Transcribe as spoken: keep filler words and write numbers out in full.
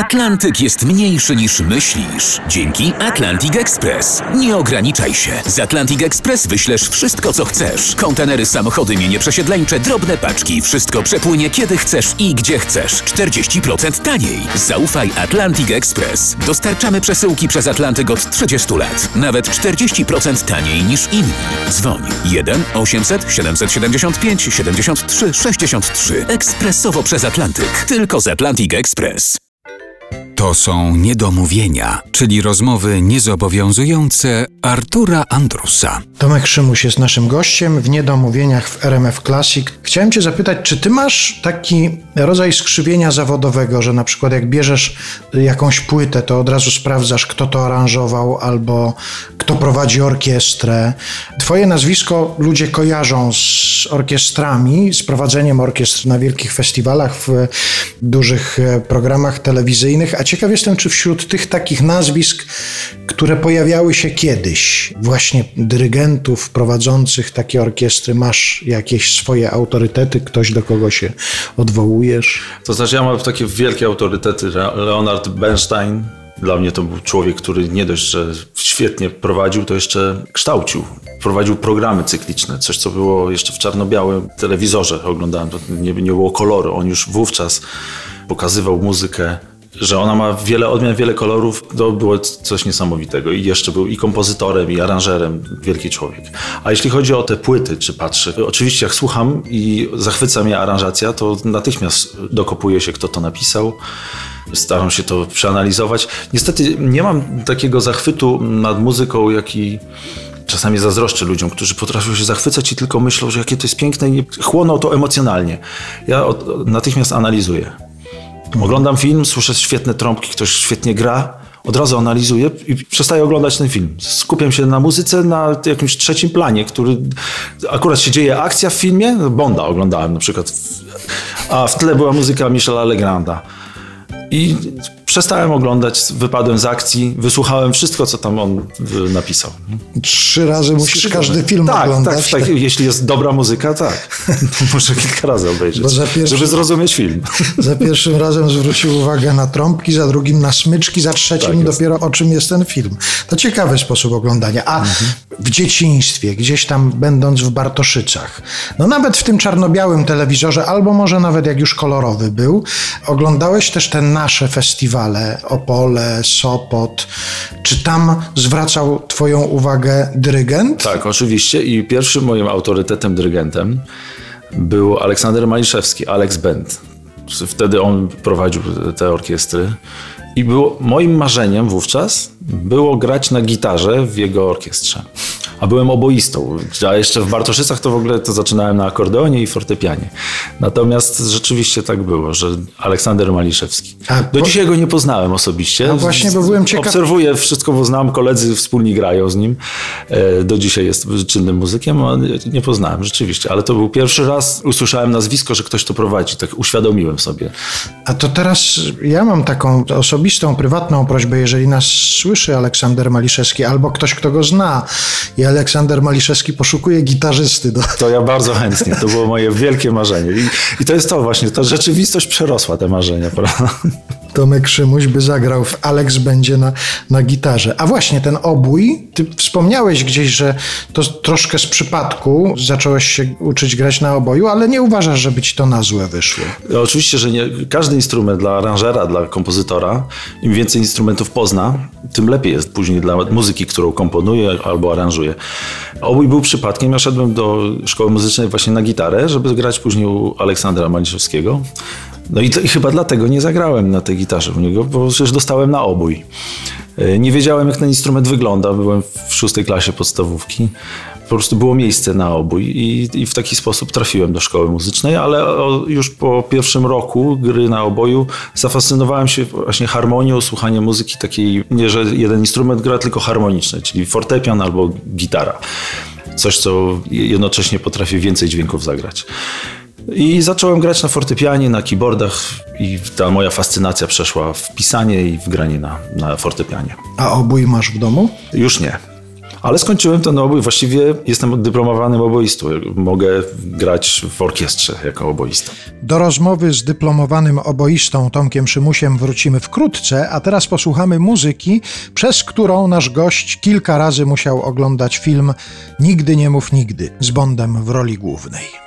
Atlantyk jest mniejszy niż myślisz. Dzięki Atlantic Express. Nie ograniczaj się. Z Atlantic Express wyślesz wszystko, co chcesz. Kontenery, samochody, mienie przesiedleńcze, drobne paczki. Wszystko przepłynie kiedy chcesz i gdzie chcesz. czterdzieści procent taniej. Zaufaj Atlantic Express. Dostarczamy przesyłki przez Atlantyk od trzydziestu lat. Nawet czterdzieści procent taniej niż inni. Dzwoń jeden osiemset siedemset siedemdziesiąt pięć siedemdziesiąt trzy sześćdziesiąt trzy. Ekspresowo przez Atlantyk. Tylko z Atlantic Express. To są niedomówienia, czyli rozmowy niezobowiązujące Artura Andrusa. Tomek Szymuś jest naszym gościem w Niedomówieniach w R M F Classic. Chciałem cię zapytać, czy ty masz taki rodzaj skrzywienia zawodowego, że na przykład jak bierzesz jakąś płytę, to od razu sprawdzasz, kto to aranżował albo kto prowadzi orkiestrę. Twoje nazwisko ludzie kojarzą z orkiestrami, z prowadzeniem orkiestr na wielkich festiwalach, w dużych programach telewizyjnych, a ciekaw jestem, czy wśród tych takich nazwisk, które pojawiały się kiedyś, właśnie dyrygentów prowadzących takie orkiestry, masz jakieś swoje autorytety, ktoś, do kogo się odwołujesz? To znaczy ja mam takie wielkie autorytety. Leonard Bernstein, dla mnie to był człowiek, który nie dość, że świetnie prowadził, to jeszcze kształcił. Prowadził programy cykliczne, coś co było jeszcze w czarno-białym telewizorze, oglądałem, to nie, nie było koloru. On już wówczas pokazywał muzykę, że ona ma wiele odmian, wiele kolorów, to było coś niesamowitego. I jeszcze był i kompozytorem, i aranżerem, wielki człowiek. A jeśli chodzi o te płyty, czy patrzę, oczywiście jak słucham i zachwyca mnie aranżacja, to natychmiast dokopuję się, kto to napisał. Staram się to przeanalizować. Niestety nie mam takiego zachwytu nad muzyką, jaki czasami zazdroszczę ludziom, którzy potrafią się zachwycać i tylko myślą, że jakie to jest piękne i chłoną to emocjonalnie. Ja od, natychmiast analizuję. Oglądam film, słyszę świetne trąbki, ktoś świetnie gra, od razu analizuję i przestaję oglądać ten film. Skupiam się na muzyce, na jakimś trzecim planie, który akurat się dzieje akcja w filmie. Bonda oglądałem na przykład, a w tle była muzyka Michela Legranda. I przestałem oglądać, wypadłem z akcji, wysłuchałem wszystko, co tam on napisał. Trzy razy musisz Trzy każdy film tak, oglądać. Tak, tak, jeśli jest dobra muzyka, tak. Muszę kilka razy obejrzeć, Bo za pierwszym, żeby zrozumieć film. Za pierwszym razem zwrócił uwagę na trąbki, za drugim na smyczki, za trzecim tak dopiero o czym jest ten film. To ciekawy sposób oglądania. A mhm. w dzieciństwie, gdzieś tam będąc w Bartoszycach, no nawet w tym czarno-białym telewizorze, albo może nawet jak już kolorowy był, oglądałeś też te nasze festiwale, Opole, Sopot. Czy tam zwracał twoją uwagę dyrygent? Tak, oczywiście. I pierwszym moim autorytetem dyrygentem był Aleksander Maliszewski, Alex Band. Wtedy on prowadził te orkiestry. I było, moim marzeniem wówczas było grać na gitarze w jego orkiestrze. A byłem oboistą. A jeszcze w Bartoszycach to w ogóle to zaczynałem na akordeonie i fortepianie. Natomiast rzeczywiście tak było, że Aleksander Maliszewski. A, Do bo... dzisiaj go nie poznałem osobiście. No właśnie, bo byłem ciekaw. Obserwuję wszystko, bo znam, koledzy wspólni grają z nim. Do dzisiaj jest czynnym muzykiem, a nie poznałem rzeczywiście. Ale to był pierwszy raz, usłyszałem nazwisko, że ktoś to prowadzi. Tak uświadomiłem sobie. A to teraz ja mam taką osobistą, prywatną prośbę, jeżeli nas słyszy Aleksander Maliszewski albo ktoś, kto go zna i Aleksander Maliszewski poszukuje gitarzysty. Do... To ja bardzo chętnie. To było moje wielkie marzenie. I, i to jest to właśnie, ta rzeczywistość przerosła te marzenia, prawda? Tomek Szymuś by zagrał w Alex będzie na, na gitarze. A właśnie ten obój, ty wspomniałeś gdzieś, że to troszkę z przypadku zacząłeś się uczyć grać na oboju, ale nie uważasz, żeby ci to na złe wyszło? No, oczywiście, że nie. Każdy instrument dla aranżera, dla kompozytora, im więcej instrumentów pozna, tym lepiej jest później dla muzyki, którą komponuje albo aranżuje. Obój był przypadkiem. Ja szedłem do szkoły muzycznej właśnie na gitarę, żeby grać później u Aleksandra Maliszewskiego. No i, to, i chyba dlatego nie zagrałem na tej gitarze u niego, bo przecież dostałem na obój. Nie wiedziałem, jak ten instrument wygląda. Byłem w szóstej klasie podstawówki. Po prostu było miejsce na obój i, i w taki sposób trafiłem do szkoły muzycznej, ale o, już po pierwszym roku gry na oboju zafascynowałem się właśnie harmonią, słuchaniem muzyki takiej, nie że jeden instrument gra, tylko harmonicznej, czyli fortepian albo gitara. Coś, co jednocześnie potrafi więcej dźwięków zagrać. I zacząłem grać na fortepianie, na keyboardach i ta moja fascynacja przeszła w pisanie i w granie na, na fortepianie. A obój masz w domu? Już nie. Ale skończyłem ten obój, właściwie jestem dyplomowanym oboistą. Mogę grać w orkiestrze jako oboista. Do rozmowy z dyplomowanym oboistą Tomkiem Szymusiem wrócimy wkrótce, a teraz posłuchamy muzyki, przez którą nasz gość kilka razy musiał oglądać film Nigdy nie mów nigdy z Bondem w roli głównej.